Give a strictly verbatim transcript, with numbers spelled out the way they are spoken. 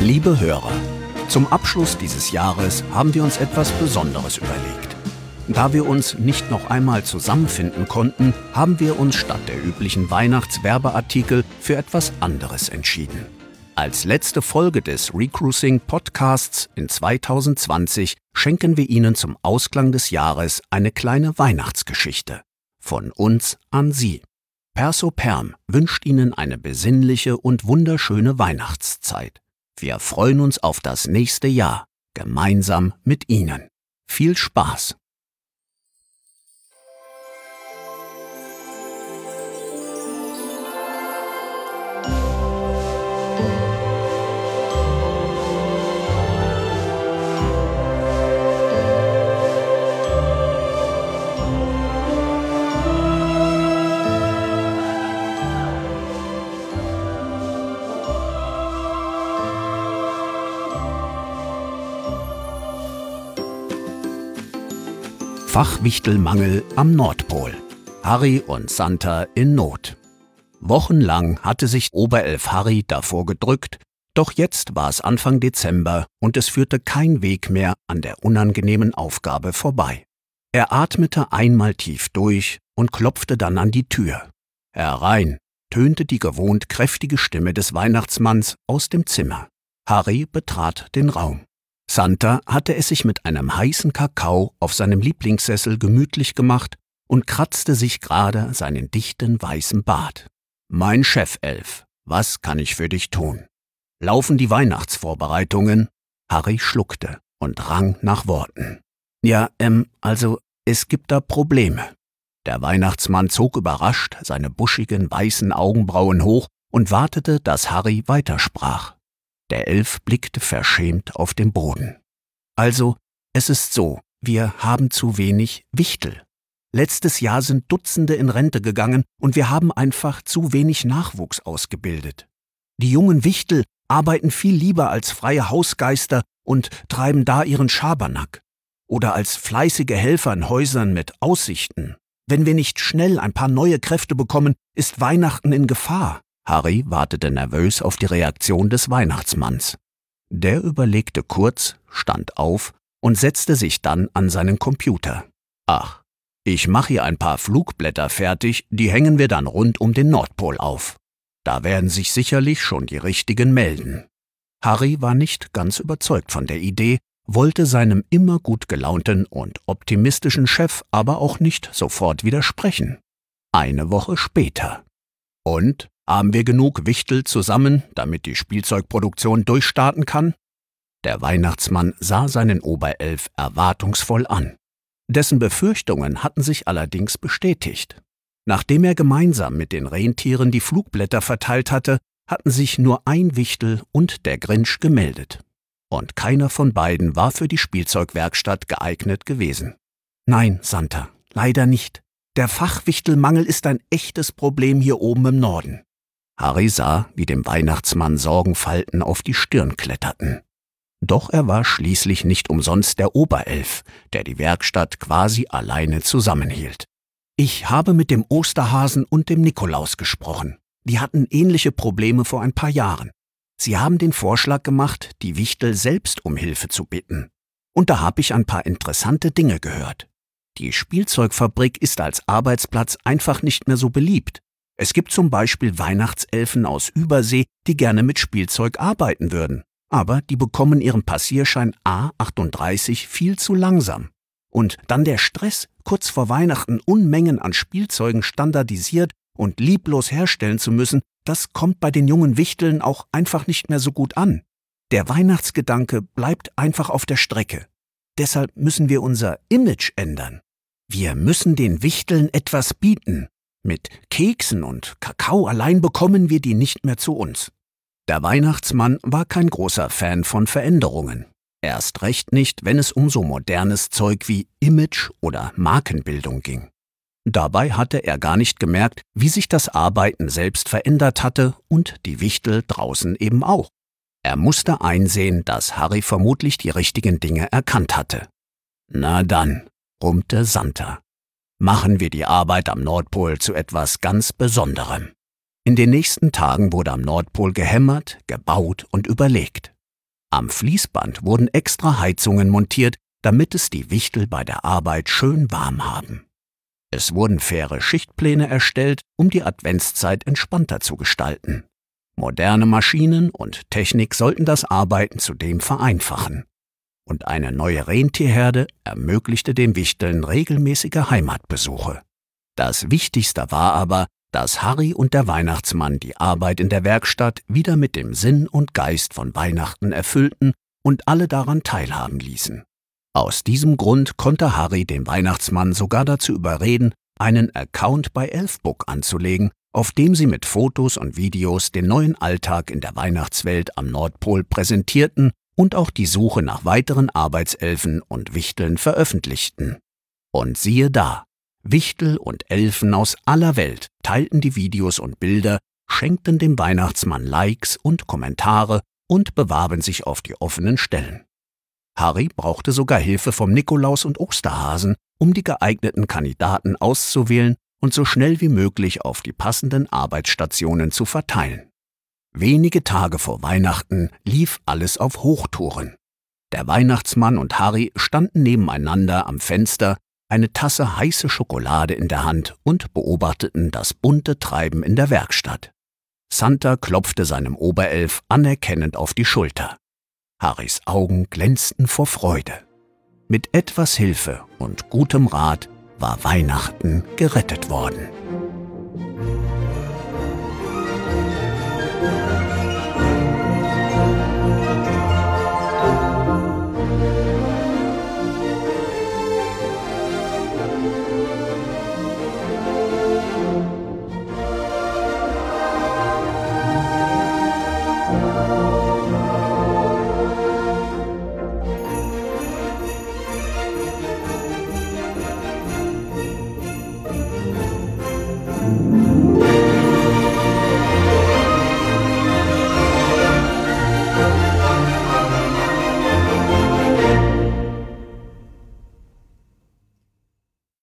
Liebe Hörer, zum Abschluss dieses Jahres haben wir uns etwas Besonderes überlegt. Da wir uns nicht noch einmal zusammenfinden konnten, haben wir uns statt der üblichen Weihnachtswerbeartikel für etwas anderes entschieden. Als letzte Folge des Recruiting Podcasts in zwanzig zwanzig schenken wir Ihnen zum Ausklang des Jahres eine kleine Weihnachtsgeschichte. Von uns an Sie. Perso Perm wünscht Ihnen eine besinnliche und wunderschöne Weihnachtszeit. Wir freuen uns auf das nächste Jahr, gemeinsam mit Ihnen. Viel Spaß! Fachwichtelmangel am Nordpol. Harry und Santa in Not. Wochenlang hatte sich Oberelf Harry davor gedrückt, doch jetzt war es Anfang Dezember und es führte kein Weg mehr an der unangenehmen Aufgabe vorbei. Er atmete einmal tief durch und klopfte dann an die Tür. Herein, tönte die gewohnt kräftige Stimme des Weihnachtsmanns aus dem Zimmer. Harry betrat den Raum. Santa hatte es sich mit einem heißen Kakao auf seinem Lieblingssessel gemütlich gemacht und kratzte sich gerade seinen dichten weißen Bart. »Mein Chefelf, was kann ich für dich tun? Laufen die Weihnachtsvorbereitungen?« Harry schluckte und rang nach Worten. »Ja, ähm, also, es gibt da Probleme.« Der Weihnachtsmann zog überrascht seine buschigen weißen Augenbrauen hoch und wartete, dass Harry weitersprach. Der Elf blickte verschämt auf den Boden. »Also, es ist so, wir haben zu wenig Wichtel. Letztes Jahr sind Dutzende in Rente gegangen und wir haben einfach zu wenig Nachwuchs ausgebildet. Die jungen Wichtel arbeiten viel lieber als freie Hausgeister und treiben da ihren Schabernack. Oder als fleißige Helfer in Häusern mit Aussichten. Wenn wir nicht schnell ein paar neue Kräfte bekommen, ist Weihnachten in Gefahr.« Harry wartete nervös auf die Reaktion des Weihnachtsmanns. Der überlegte kurz, stand auf und setzte sich dann an seinen Computer. »Ach, ich mache hier ein paar Flugblätter fertig, die hängen wir dann rund um den Nordpol auf. Da werden sich sicherlich schon die Richtigen melden.« Harry war nicht ganz überzeugt von der Idee, wollte seinem immer gut gelaunten und optimistischen Chef aber auch nicht sofort widersprechen. Eine Woche später. »Und? Haben wir genug Wichtel zusammen, damit die Spielzeugproduktion durchstarten kann?« Der Weihnachtsmann sah seinen Oberelf erwartungsvoll an. Dessen Befürchtungen hatten sich allerdings bestätigt. Nachdem er gemeinsam mit den Rentieren die Flugblätter verteilt hatte, hatten sich nur ein Wichtel und der Grinch gemeldet. Und keiner von beiden war für die Spielzeugwerkstatt geeignet gewesen. »Nein, Santa, leider nicht. Der Fachwichtelmangel ist ein echtes Problem hier oben im Norden.« Harry sah, wie dem Weihnachtsmann Sorgenfalten auf die Stirn kletterten. Doch er war schließlich nicht umsonst der Oberelf, der die Werkstatt quasi alleine zusammenhielt. »Ich habe mit dem Osterhasen und dem Nikolaus gesprochen. Die hatten ähnliche Probleme vor ein paar Jahren. Sie haben den Vorschlag gemacht, die Wichtel selbst um Hilfe zu bitten. Und da habe ich ein paar interessante Dinge gehört. Die Spielzeugfabrik ist als Arbeitsplatz einfach nicht mehr so beliebt. Es gibt zum Beispiel Weihnachtselfen aus Übersee, die gerne mit Spielzeug arbeiten würden. Aber die bekommen ihren Passierschein A achtunddreißig viel zu langsam. Und dann der Stress, kurz vor Weihnachten Unmengen an Spielzeugen standardisiert und lieblos herstellen zu müssen, das kommt bei den jungen Wichteln auch einfach nicht mehr so gut an. Der Weihnachtsgedanke bleibt einfach auf der Strecke. Deshalb müssen wir unser Image ändern. Wir müssen den Wichteln etwas bieten. Mit Keksen und Kakao allein bekommen wir die nicht mehr zu uns.« Der Weihnachtsmann war kein großer Fan von Veränderungen. Erst recht nicht, wenn es um so modernes Zeug wie Image oder Markenbildung ging. Dabei hatte er gar nicht gemerkt, wie sich das Arbeiten selbst verändert hatte und die Wichtel draußen eben auch. Er musste einsehen, dass Harry vermutlich die richtigen Dinge erkannt hatte. »Na dann«, brummte Santa, »machen wir die Arbeit am Nordpol zu etwas ganz Besonderem.« In den nächsten Tagen wurde am Nordpol gehämmert, gebaut und überlegt. Am Fließband wurden extra Heizungen montiert, damit es die Wichtel bei der Arbeit schön warm haben. Es wurden faire Schichtpläne erstellt, um die Adventszeit entspannter zu gestalten. Moderne Maschinen und Technik sollten das Arbeiten zudem vereinfachen. Und eine neue Rentierherde ermöglichte den Wichteln regelmäßige Heimatbesuche. Das Wichtigste war aber, dass Harry und der Weihnachtsmann die Arbeit in der Werkstatt wieder mit dem Sinn und Geist von Weihnachten erfüllten und alle daran teilhaben ließen. Aus diesem Grund konnte Harry den Weihnachtsmann sogar dazu überreden, einen Account bei Elfbook anzulegen, auf dem sie mit Fotos und Videos den neuen Alltag in der Weihnachtswelt am Nordpol präsentierten und auch die Suche nach weiteren Arbeitselfen und Wichteln veröffentlichten. Und siehe da, Wichtel und Elfen aus aller Welt teilten die Videos und Bilder, schenkten dem Weihnachtsmann Likes und Kommentare und bewarben sich auf die offenen Stellen. Harry brauchte sogar Hilfe vom Nikolaus und Osterhasen, um die geeigneten Kandidaten auszuwählen und so schnell wie möglich auf die passenden Arbeitsstationen zu verteilen. Wenige Tage vor Weihnachten lief alles auf Hochtouren. Der Weihnachtsmann und Harry standen nebeneinander am Fenster, eine Tasse heiße Schokolade in der Hand und beobachteten das bunte Treiben in der Werkstatt. Santa klopfte seinem Oberelf anerkennend auf die Schulter. Harrys Augen glänzten vor Freude. Mit etwas Hilfe und gutem Rat war Weihnachten gerettet worden.